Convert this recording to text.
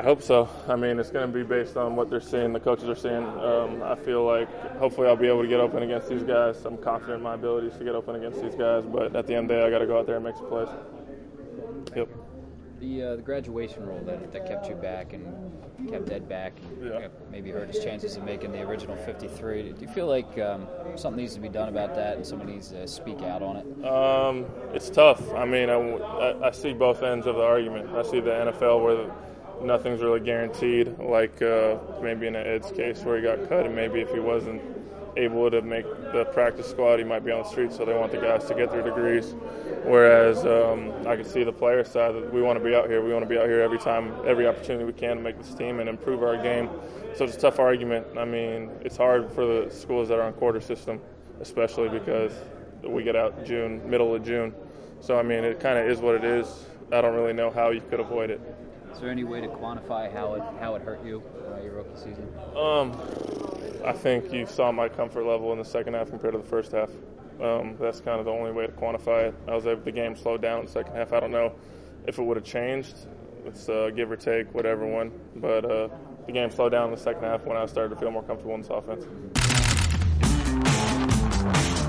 I hope so. I mean, it's going to be based on what they're seeing, the coaches are seeing. I feel like hopefully I'll be able to get open against these guys. I'm confident in my abilities to get open against these guys, but at the end of the day, I got to go out there and make some plays. Yep. The graduation rule that kept you back and kept Ed back and maybe hurt his chances of making the original 53. Do you feel like something needs to be done about that and someone needs to speak out on it? It's tough. I mean, I see both ends of the argument. I see the NFL where nothing's really guaranteed, like maybe in Ed's case where he got cut, and maybe if he wasn't able to make the practice squad, he might be on the street, so they want the guys to get their degrees. Whereas I can see the player side that we want to be out here. We want to be out here every time, every opportunity we can to make this team and improve our game. So it's a tough argument. I mean, it's hard for the schools that are on quarter system, especially because we get out middle of June. So, I mean, it kind of is what it is. I don't really know how you could avoid it. Is there any way to quantify how it hurt you your rookie season? I think you saw my comfort level in the second half compared to the first half. That's kind of the only way to quantify it. The game slowed down in the second half. I don't know if it would have changed. It's give or take, whatever one. But the game slowed down in the second half when I started to feel more comfortable in this offense.